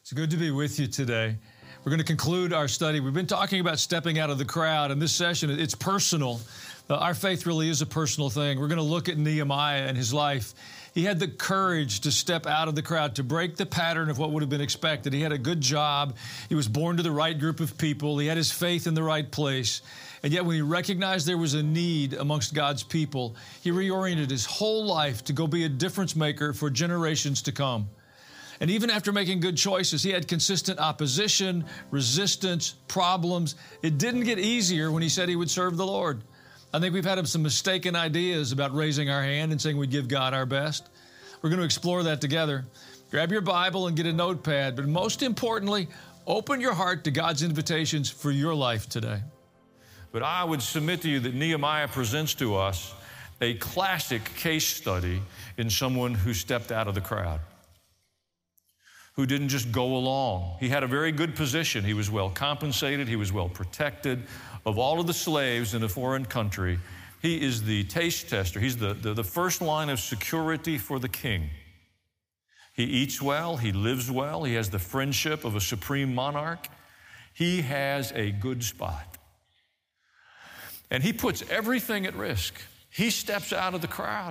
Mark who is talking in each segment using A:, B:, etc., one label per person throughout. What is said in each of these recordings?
A: It's good to be with you today. We're going to conclude our study. We've been talking about stepping out of the crowd. In this session, it's personal. Our faith really is a personal thing. We're going to look at Nehemiah and his life. He had the courage to step out of the crowd, to break the pattern of what would have been expected. He had a good job. He was born to the right group of people. He had his faith in the right place. And yet when he recognized there was a need amongst God's people, he reoriented his whole life to go be a difference maker for generations to come. And even after making good choices, he had consistent opposition, resistance, problems. It didn't get easier when he said he would serve the Lord. I think we've had some mistaken ideas about raising our hand and saying we'd give God our best. We're going to explore that together. Grab your Bible and get a notepad, but most importantly, open your heart to God's invitations for your life today. But I would submit to you that Nehemiah presents to us a classic case study in someone who stepped out of the crowd, who didn't just go along. He had a very good position. He was well compensated. He was well protected. Of all of the slaves in a foreign country, he is the taste tester. He's the first line of security for the king. He eats well. He lives well. He has the friendship of a supreme monarch. He has a good spot. And he puts everything at risk. He steps out of the crowd.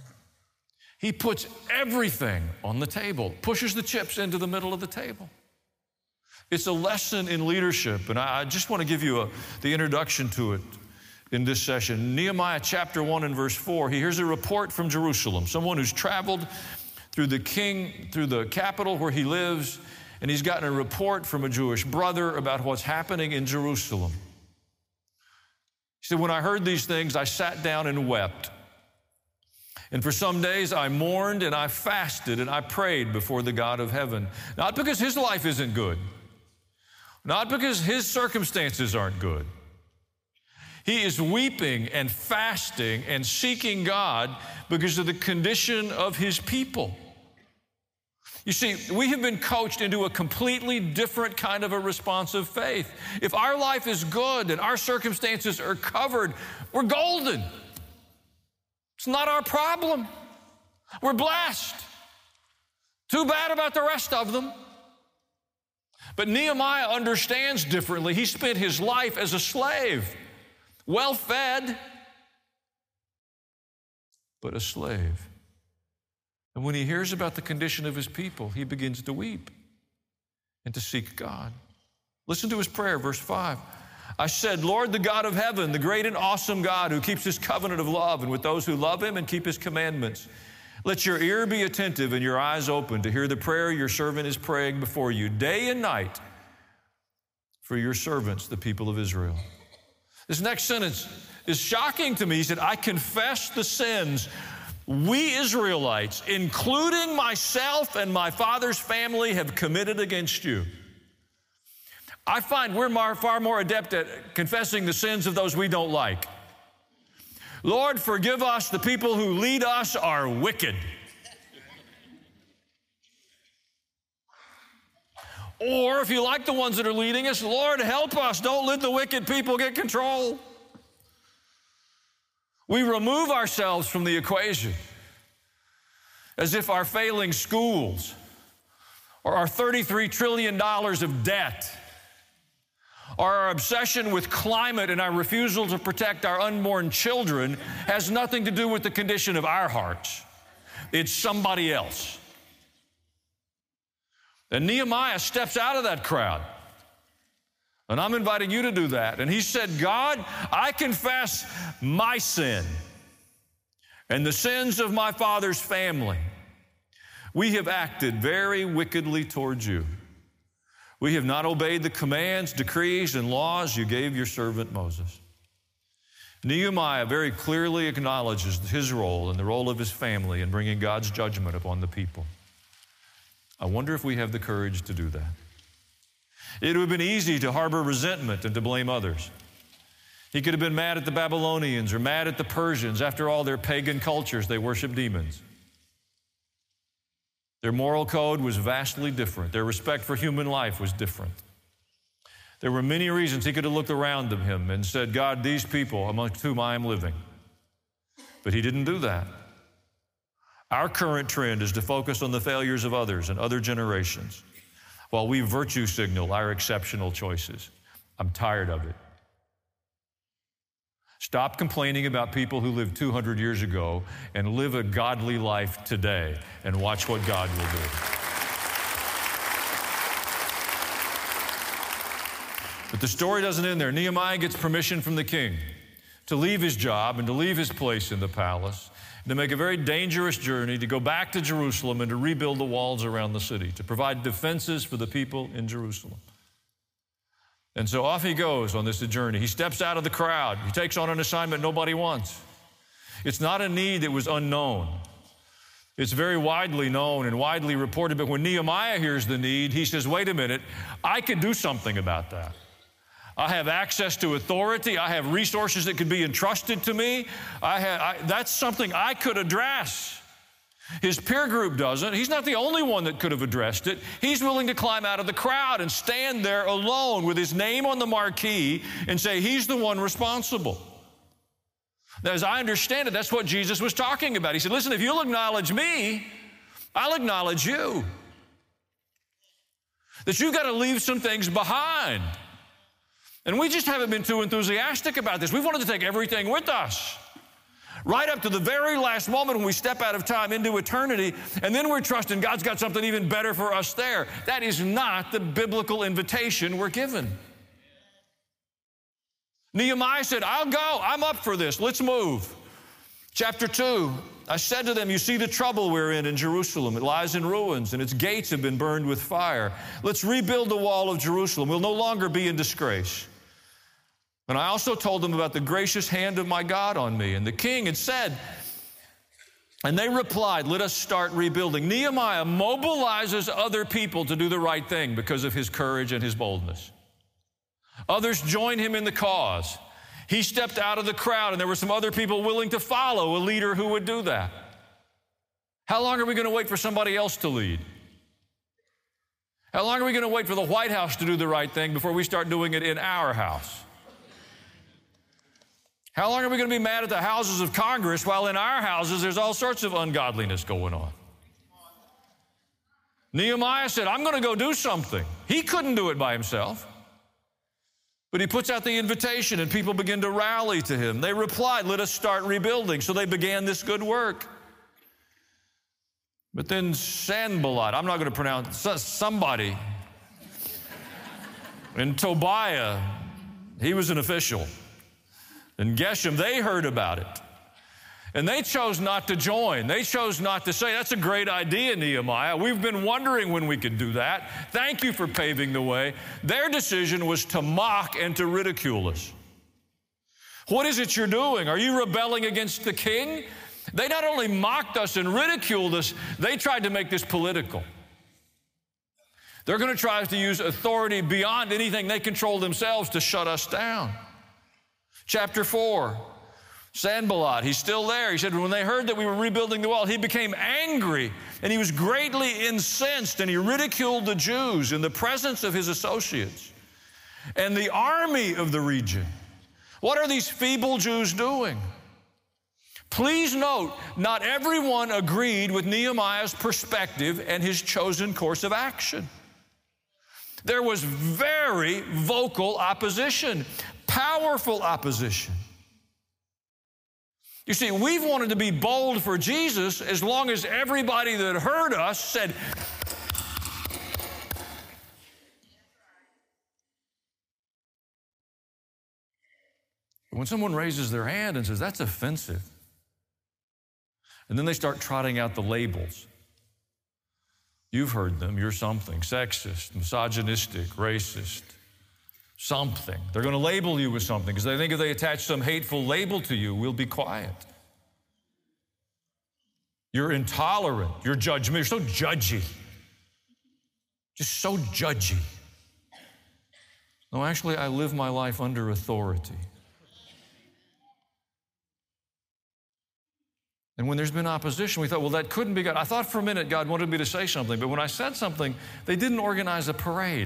A: He puts everything on the table, pushes the chips into the middle of the table. It's a lesson in leadership, and I just want to give you the introduction to it in this session. Nehemiah chapter 1 and verse 4, he hears a report from Jerusalem, someone who's traveled through the capital where he lives, and he's gotten a report from a Jewish brother about what's happening in Jerusalem. He said, when I heard these things, I sat down and wept. And for some days I mourned and I fasted and I prayed before the God of heaven. Not because his life isn't good. Not because his circumstances aren't good. He is weeping and fasting and seeking God because of the condition of his people. You see, we have been coached into a completely different kind of a responsive faith. If our life is good and our circumstances are covered, we're golden. It's not our problem. We're blessed. Too bad about the rest of them. But Nehemiah understands differently. He spent his life as a slave, well-fed, but a slave. And when he hears about the condition of his people, he begins to weep and to seek God. Listen to his prayer, verse 5. I said, Lord, the God of heaven, the great and awesome God who keeps his covenant of love and with those who love him and keep his commandments. Let your ear be attentive and your eyes open to hear the prayer your servant is praying before you day and night for your servants, the people of Israel. This next sentence is shocking to me. He said, I confess the sins we Israelites, including myself and my father's family, have committed against you. I find we're far more adept at confessing the sins of those we don't like. Lord, forgive us. The people who lead us are wicked. Or if you like the ones that are leading us, Lord, help us. Don't let the wicked people get control. We remove ourselves from the equation as if our failing schools or our $33 trillion of debt or our obsession with climate and our refusal to protect our unborn children has nothing to do with the condition of our hearts. It's somebody else. And Nehemiah steps out of that crowd. And I'm inviting you to do that. And he said, God, I confess my sin and the sins of my father's family. We have acted very wickedly towards you. We have not obeyed the commands, decrees, and laws you gave your servant Moses. Nehemiah very clearly acknowledges his role and the role of his family in bringing God's judgment upon the people. I wonder if we have the courage to do that. It would have been easy to harbor resentment and to blame others. He could have been mad at the Babylonians or mad at the Persians. After all, they're pagan cultures. They worship demons. Their moral code was vastly different. Their respect for human life was different. There were many reasons he could have looked around him and said, God, these people amongst whom I am living. But he didn't do that. Our current trend is to focus on the failures of others and other generations. while we virtue signal our exceptional choices. I'm tired of it. Stop complaining about people who lived 200 years ago and live a godly life today and watch what God will do. But the story doesn't end there. Nehemiah gets permission from the king to leave his job and to leave his place in the palace, and to make a very dangerous journey to go back to Jerusalem and to rebuild the walls around the city, to provide defenses for the people in Jerusalem. And so off he goes on this journey. He steps out of the crowd. He takes on an assignment nobody wants. It's not a need that was unknown. It's very widely known and widely reported, but when Nehemiah hears the need, he says, wait a minute, I could do something about that. I have access to authority. I have resources that could be entrusted to me. That's something I could address. His peer group doesn't. He's not the only one that could have addressed it. He's willing to climb out of the crowd and stand there alone with his name on the marquee and say he's the one responsible. Now, as I understand it, that's what Jesus was talking about. He said, listen, if you'll acknowledge me, I'll acknowledge you. That you've got to leave some things behind. And we just haven't been too enthusiastic about this. We've wanted to take everything with us, right up to the very last moment when we step out of time into eternity, and then we're trusting God's got something even better for us there. That is not the biblical invitation we're given. Nehemiah said, I'll go. I'm up for this. Let's move. Chapter 2, I said to them, you see the trouble we're in Jerusalem. It lies in ruins, and its gates have been burned with fire. Let's rebuild the wall of Jerusalem. We'll no longer be in disgrace. And I also told them about the gracious hand of my God on me. And the king had said, and they replied, let us start rebuilding. Nehemiah mobilizes other people to do the right thing because of his courage and his boldness. Others join him in the cause. He stepped out of the crowd, and there were some other people willing to follow a leader who would do that. How long are we going to wait for somebody else to lead? How long are we going to wait for the White House to do the right thing before we start doing it in our house? How long are we going to be mad at the houses of Congress while in our houses there's all sorts of ungodliness going on? Nehemiah said, I'm going to go do something. He couldn't do it by himself. But he puts out the invitation and people begin to rally to him. They replied, let us start rebuilding. So they began this good work. But then Sanballat, I'm not going to pronounce, somebody, and Tobiah, he was an official. And Geshem, they heard about it. And they chose not to join. They chose not to say, that's a great idea, Nehemiah. We've been wondering when we could do that. Thank you for paving the way. Their decision was to mock and to ridicule us. What is it you're doing? Are you rebelling against the king? They not only mocked us and ridiculed us, they tried to make this political. They're going to try to use authority beyond anything they control themselves to shut us down. Chapter 4, Sanballat, he's still there. He said, when they heard that we were rebuilding the wall, he became angry and he was greatly incensed and he ridiculed the Jews in the presence of his associates and the army of the region. What are these feeble Jews doing? Please note, not everyone agreed with Nehemiah's perspective and his chosen course of action. There was very vocal opposition, powerful opposition. You see, we've wanted to be bold for Jesus as long as everybody that heard us said, when someone raises their hand and says, that's offensive, and then they start trotting out the labels. You've heard them. You're something. Sexist, misogynistic, racist, something. They're going to label you with something because they think if they attach some hateful label to you, we'll be quiet. You're intolerant. You're judgmental. You're so judgy. Just so judgy. No, actually, I live my life under authority. And when there's been opposition, we thought, well, that couldn't be God. I thought for a minute God wanted me to say something, but when I said something, they didn't organize a parade.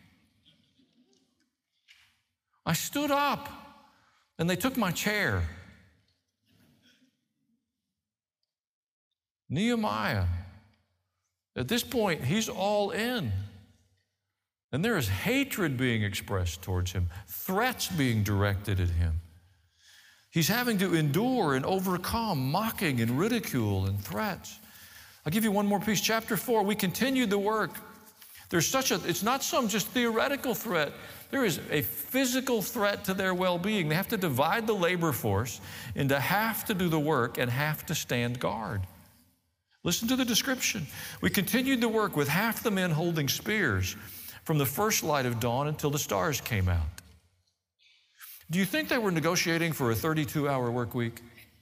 A: I stood up, and they took my chair. Nehemiah, at this point, he's all in. And there is hatred being expressed towards him, threats being directed at him. He's having to endure and overcome mocking and ridicule and threats. I'll give you one more piece. Chapter 4, we continued the work. It's not some just theoretical threat. There is a physical threat to their well-being. They have to divide the labor force into half to do the work and half to stand guard. Listen to the description. We continued the work with half the men holding spears from the first light of dawn until the stars came out. Do you think they were negotiating for a 32-hour work week?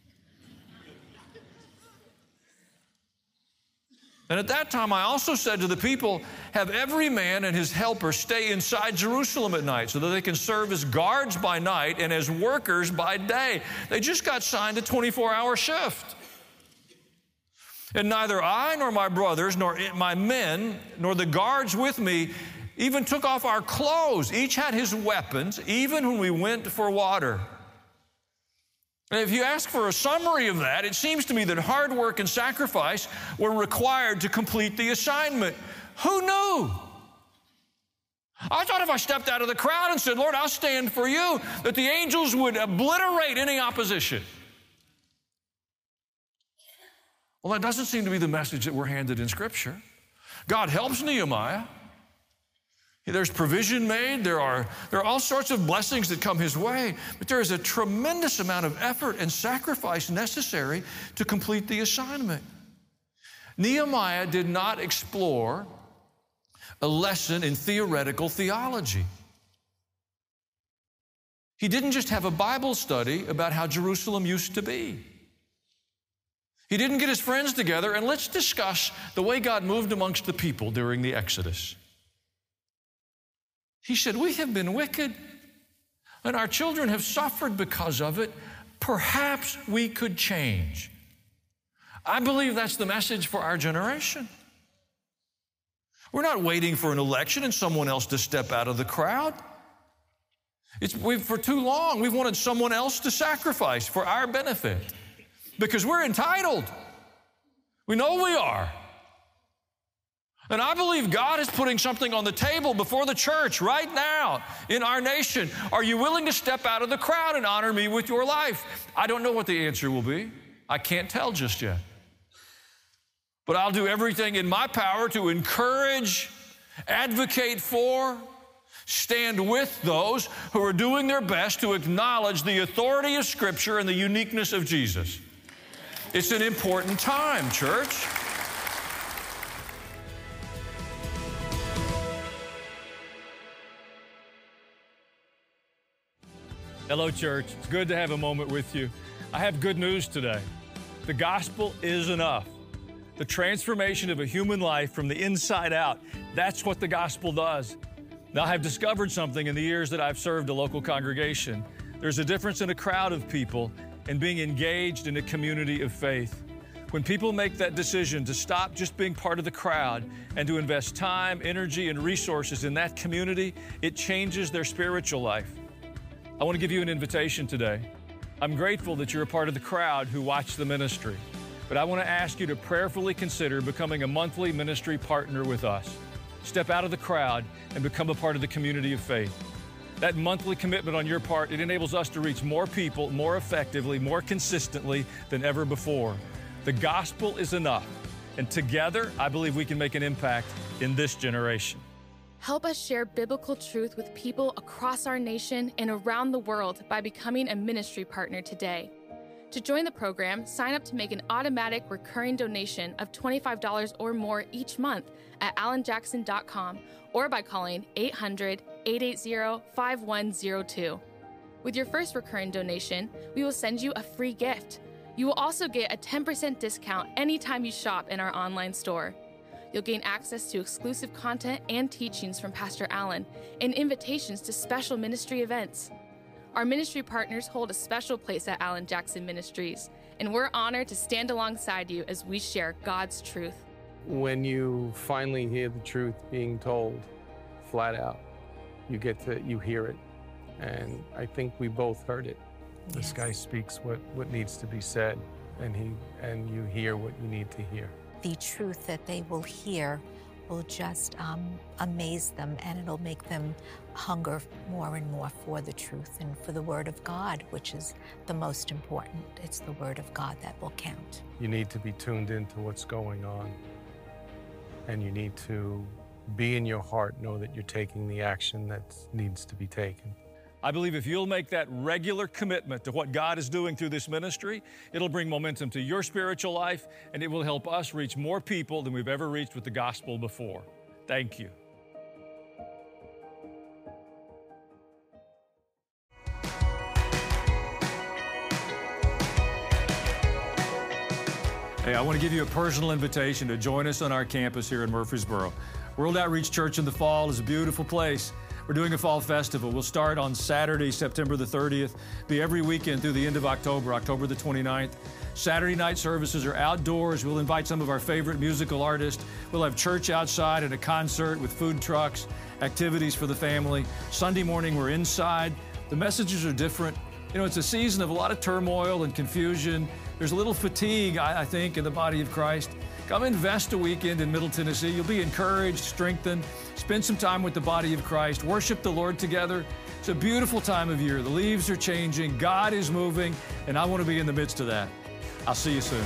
A: And at that time, I also said to the people, have every man and his helper stay inside Jerusalem at night so that they can serve as guards by night and as workers by day. They just got signed a 24-hour shift. And neither I nor my brothers, nor my men, nor the guards with me even took off our clothes. Each had his weapons, even when we went for water. And if you ask for a summary of that, it seems to me that hard work and sacrifice were required to complete the assignment. Who knew? I thought if I stepped out of the crowd and said, Lord, I'll stand for you, that the angels would obliterate any opposition. Well, that doesn't seem to be the message that we're handed in Scripture. God helps Nehemiah. There's provision made. There are all sorts of blessings that come his way, but there is a tremendous amount of effort and sacrifice necessary to complete the assignment. Nehemiah did not explore a lesson in theoretical theology. He didn't just have a Bible study about how Jerusalem used to be. He didn't get his friends together and let's discuss the way God moved amongst the people during the Exodus. He said, we have been wicked, and our children have suffered because of it. Perhaps we could change. I believe that's the message for our generation. We're not waiting for an election and someone else to step out of the crowd. For too long, we've wanted someone else to sacrifice for our benefit because we're entitled. We know we are. And I believe God is putting something on the table before the church right now in our nation. Are you willing to step out of the crowd and honor me with your life? I don't know what the answer will be. I can't tell just yet. But I'll do everything in my power to encourage, advocate for, stand with those who are doing their best to acknowledge the authority of Scripture and the uniqueness of Jesus. It's an important time, church.
B: Hello, church. It's good to have a moment with you. I have good news today. The gospel is enough. The transformation of a human life from the inside out, that's what the gospel does. Now, I have discovered something in the years that I've served a local congregation. There's a difference in a crowd of people and being engaged in a community of faith. When people make that decision to stop just being part of the crowd and to invest time, energy, and resources in that community, it changes their spiritual life. I want to give you an invitation today. I'm grateful that you're a part of the crowd who watch the ministry, but I want to ask you to prayerfully consider becoming a monthly ministry partner with us. Step out of the crowd and become a part of the community of faith. That monthly commitment on your part, it enables us to reach more people more effectively, more consistently than ever before. The gospel is enough, and together, I believe we can make an impact in this generation.
C: Help us share biblical truth with people across our nation and around the world by becoming a ministry partner today. To join the program, sign up to make an automatic recurring donation of $25 or more each month at alanjackson.com or by calling 800-880-5102. With your first recurring donation, we will send you a free gift. You will also get a 10% discount anytime you shop in our online store. You'll gain access to exclusive content and teachings from Pastor Allen and invitations to special ministry events. Our ministry partners hold a special place at Allen Jackson Ministries, and we're honored to stand alongside you as we share God's truth.
D: When you finally hear the truth being told flat out, you hear it. And I think we both heard it. This guy speaks what needs to be said, and you hear what you need to hear.
E: The truth that they will hear will just amaze them, and it'll make them hunger more and more for the truth and for the Word of God, which is the most important. It's the Word of God that will count.
D: You need to be tuned into what's going on, and you need to be in your heart, know that you're taking the action that needs to be taken.
B: I believe if you'll make that regular commitment to what God is doing through this ministry, it'll bring momentum to your spiritual life, and it will help us reach more people than we've ever reached with the gospel before. Thank you.
A: Hey, I want to give you a personal invitation to join us on our campus here in Murfreesboro. World Outreach Church in the fall is a beautiful place. We're doing a fall festival. We'll start on Saturday, September the 30th, be every weekend through the end of October, October the 29th. Saturday night services are outdoors. We'll invite some of our favorite musical artists. We'll have church outside and a concert with food trucks, activities for the family. Sunday morning, we're inside. The messages are different. You know, it's a season of a lot of turmoil and confusion. There's a little fatigue, I think, in the body of Christ. Come invest a weekend in Middle Tennessee. You'll be encouraged, strengthened. Spend some time with the body of Christ. Worship the Lord together. It's a beautiful time of year. The leaves are changing. God is moving, and I want to be in the midst of that. I'll see you soon.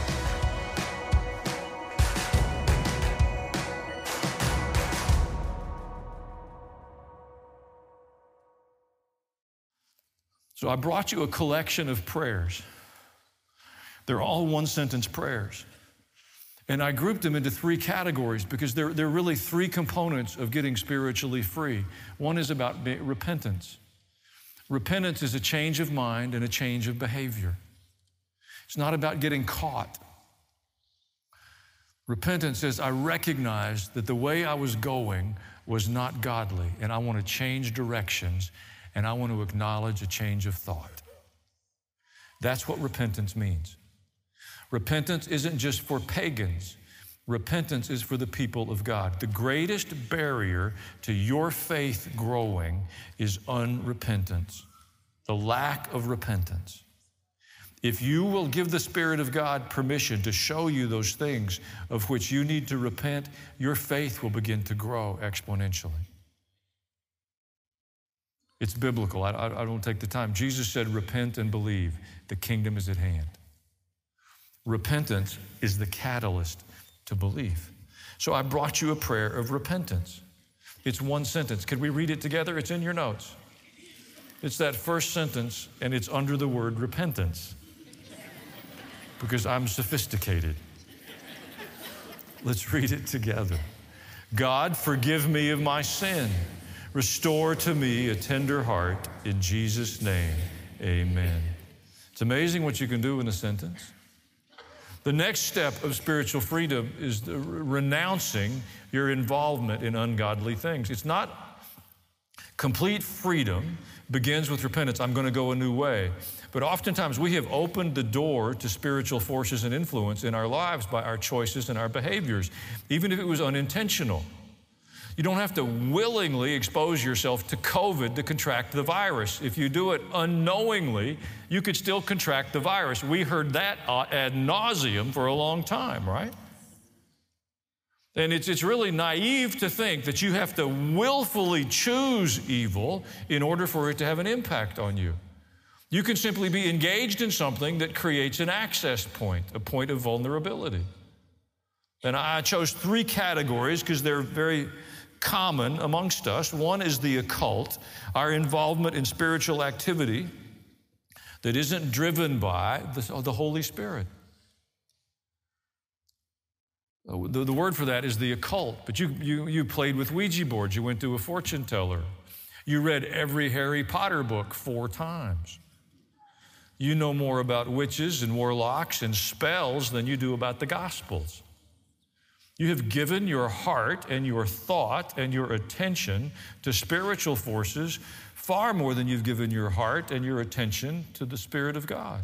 A: So I brought you a collection of prayers. They're all one-sentence prayers. And I grouped them into three categories because they're really three components of getting spiritually free. One is about repentance. Repentance is a change of mind and a change of behavior. It's not about getting caught. Repentance says, I recognize that the way I was going was not godly, and I want to change directions, and I want to acknowledge a change of thought. That's what repentance means. Repentance isn't just for pagans. Repentance is for the people of God. The greatest barrier to your faith growing is unrepentance, the lack of repentance. If you will give the Spirit of God permission to show you those things of which you need to repent, your faith will begin to grow exponentially. It's biblical. I don't take the time. Jesus said, repent and believe. The kingdom is at hand. Repentance is the catalyst to belief. So I brought you a prayer of repentance. It's one sentence. Could we read it together? It's in your notes. It's that first sentence, and it's under the word repentance, because I'm sophisticated. Let's read it together. God, forgive me of my sin. Restore to me a tender heart. In Jesus' name, amen. It's amazing what you can do in a sentence. The next step of spiritual freedom is renouncing your involvement in ungodly things. It's not complete freedom begins with repentance. I'm going to go a new way. But oftentimes we have opened the door to spiritual forces and influence in our lives by our choices and our behaviors, even if it was unintentional. You don't have to willingly expose yourself to COVID to contract the virus. If you do it unknowingly, you could still contract the virus. We heard that ad nauseum for a long time, right? And it's really naive to think that you have to willfully choose evil in order for it to have an impact on you. You can simply be engaged in something that creates an access point, a point of vulnerability. And I chose three categories because they're very common amongst us. One is the occult, our involvement in spiritual activity that isn't driven by the Holy Spirit. The word for that is the occult. But you played with Ouija boards. You went to a fortune teller. You read every Harry Potter book 4 times. You know more about witches and warlocks and spells than you do about the Gospels. You have given your heart and your thought and your attention to spiritual forces far more than you've given your heart and your attention to the Spirit of God.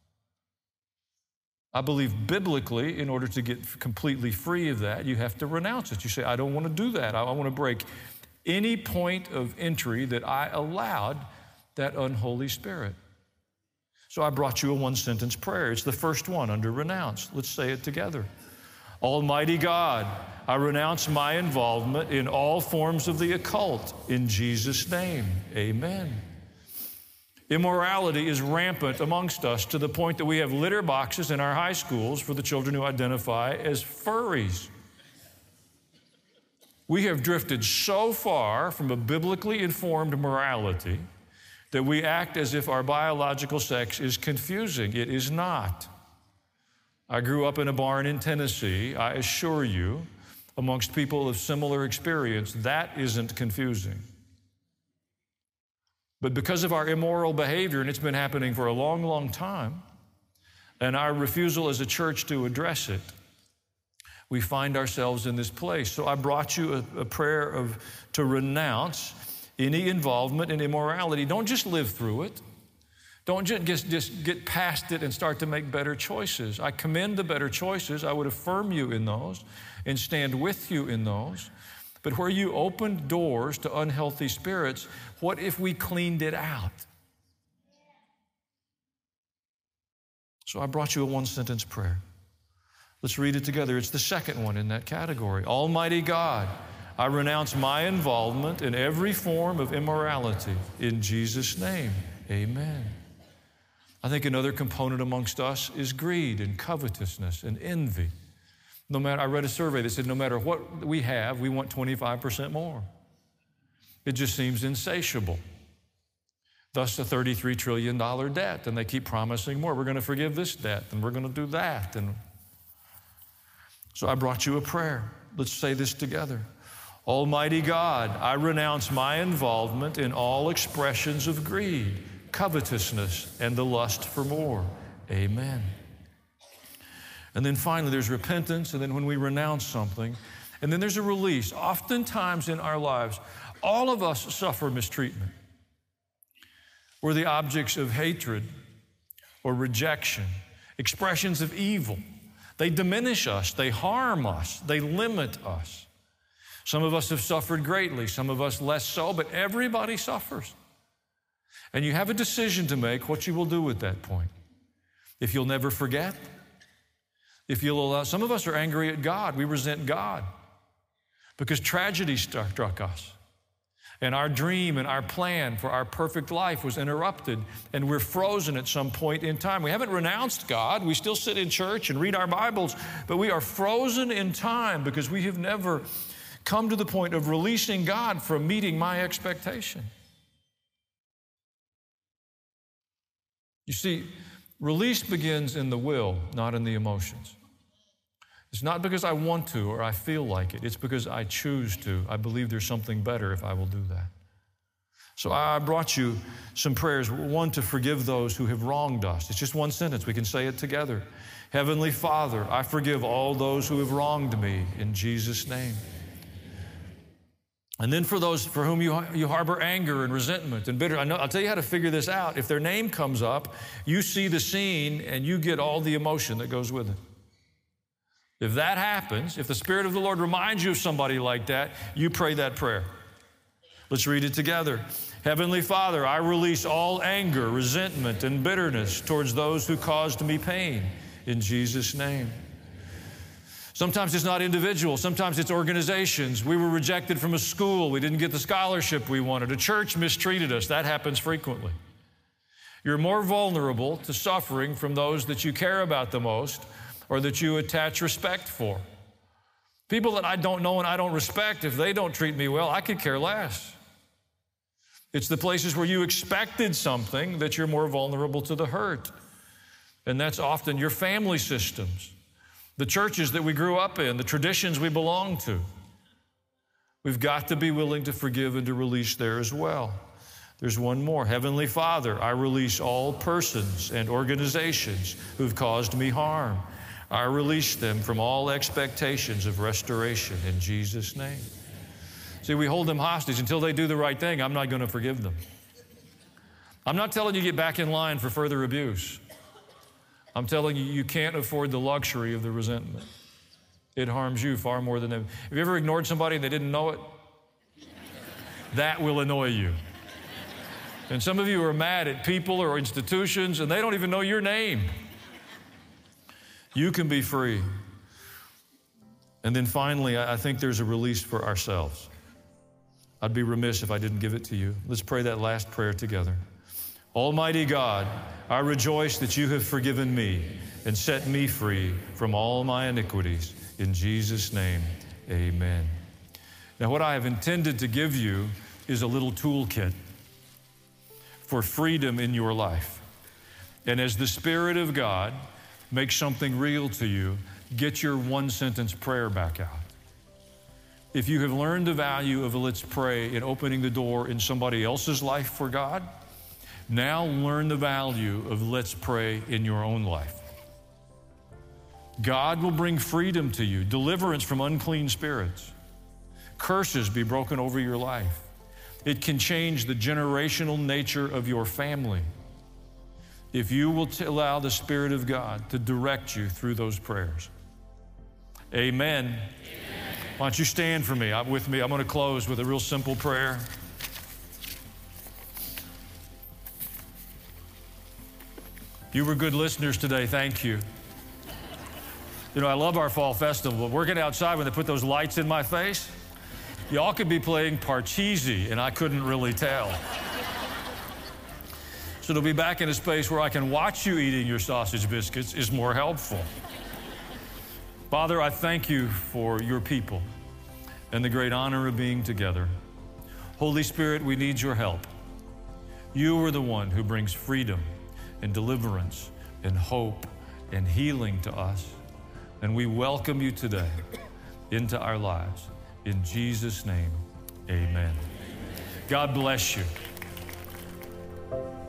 A: I believe biblically, in order to get completely free of that, you have to renounce it. You say, I don't want to do that. I want to break any point of entry that I allowed that unholy spirit. So I brought you a one-sentence prayer. It's the first one under renounce. Let's say it together.
B: Almighty God, I renounce my involvement in all forms of the occult. In Jesus' name, amen. Immorality is rampant amongst us to the point that we have litter boxes in our high schools for the children who identify as furries. We have drifted so far from a biblically informed morality that we act as if our biological sex is confusing. It is not. I grew up in a barn in Tennessee. I assure you, amongst people of similar experience, that isn't confusing. But because of our immoral behavior, and it's been happening for a long, long time, and our refusal as a church to address it, we find ourselves in this place. So I brought you a prayer to renounce any involvement in immorality. Don't just live through it. Don't just get past it and start to make better choices. I commend the better choices. I would affirm you in those and stand with you in those. But where you opened doors to unhealthy spirits, what if we cleaned it out? So I brought you a one-sentence prayer. Let's read it together. It's the second one in that category. Almighty God, I renounce my involvement in every form of immorality. In Jesus' name, amen. I think another component amongst us is greed and covetousness and envy. I read a survey that said no matter what we have, we want 25% more. It just seems insatiable. Thus the $33 trillion debt, and they keep promising more. We're going to forgive this debt, and we're going to do that. And so I brought you a prayer. Let's say this together. Almighty God, I renounce my involvement in all expressions of greed, covetousness, and the lust for more. Amen. And then finally, there's repentance, and then when we renounce something, and then there's a release. Oftentimes in our lives, all of us suffer mistreatment. We're the objects of hatred or rejection, expressions of evil. They diminish us, they harm us, they limit us. Some of us have suffered greatly, some of us less so, but everybody suffers. And you have a decision to make what you will do at that point. If you'll never forget, if you'll allow, some of us are angry at God. We resent God because tragedy struck us. And our dream and our plan for our perfect life was interrupted, and we're frozen at some point in time. We haven't renounced God. We still sit in church and read our Bibles, but we are frozen in time because we have never come to the point of releasing God from meeting my expectation. You see, release begins in the will, not in the emotions. It's not because I want to or I feel like it. It's because I choose to. I believe there's something better if I will do that. So I brought you some prayers. One, to forgive those who have wronged us. It's just one sentence. We can say it together. Heavenly Father, I forgive all those who have wronged me in Jesus' name. And then for those for whom you harbor anger and resentment and bitter, I'll tell you how to figure this out. If their name comes up, you see the scene and you get all the emotion that goes with it. If that happens, if the Spirit of the Lord reminds you of somebody like that, you pray that prayer. Let's read it together. Heavenly Father, I release all anger, resentment, and bitterness towards those who caused me pain in Jesus' name. Sometimes it's not individuals. Sometimes it's organizations. We were rejected from a school. We didn't get the scholarship we wanted. A church mistreated us. That happens frequently. You're more vulnerable to suffering from those that you care about the most or that you attach respect for. People that I don't know and I don't respect, if they don't treat me well, I could care less. It's the places where you expected something that you're more vulnerable to the hurt. And that's often your family systems, the churches that we grew up in, the traditions we belong to. We've got to be willing to forgive and to release there as well. There's one more. Heavenly Father, I release all persons and organizations who've caused me harm. I release them from all expectations of restoration in Jesus' name. See, we hold them hostage until they do the right thing. I'm not going to forgive them. I'm not telling you to get back in line for further abuse. I'm telling you, you can't afford the luxury of the resentment. It harms you far more than them. Have you ever ignored somebody and they didn't know it? That will annoy you. And some of you are mad at people or institutions and they don't even know your name. You can be free.
A: And then finally, I think there's a release for ourselves. I'd be remiss if I didn't give it to you. Let's pray that last prayer together. Almighty God, I rejoice that you have forgiven me and set me free from all my iniquities. In Jesus' name, amen. Now, what I have intended to give you is a little toolkit for freedom in your life. And as the Spirit of God makes something real to you, get your one-sentence prayer back out. If you have learned the value of a let's pray in opening the door in somebody else's life for God, now learn the value of let's pray in your own life. God will bring freedom to you, deliverance from unclean spirits. Curses be broken over your life. It can change the generational nature of your family if you will allow the Spirit of God to direct you through those prayers. Amen. Amen. Why don't you stand for me? With me. I'm going to close with a real simple prayer. You were good listeners today. Thank you. You know, I love our fall festival, but working outside when they put those lights in my face, y'all could be playing Parcheesi, and I couldn't really tell. So to be back in a space where I can watch you eating your sausage biscuits is more helpful. Father, I thank you for your people and the great honor of being together. Holy Spirit, we need your help. You are the one who brings freedom and deliverance and hope and healing to us. And we welcome you today into our lives. In Jesus' name, amen. God bless you.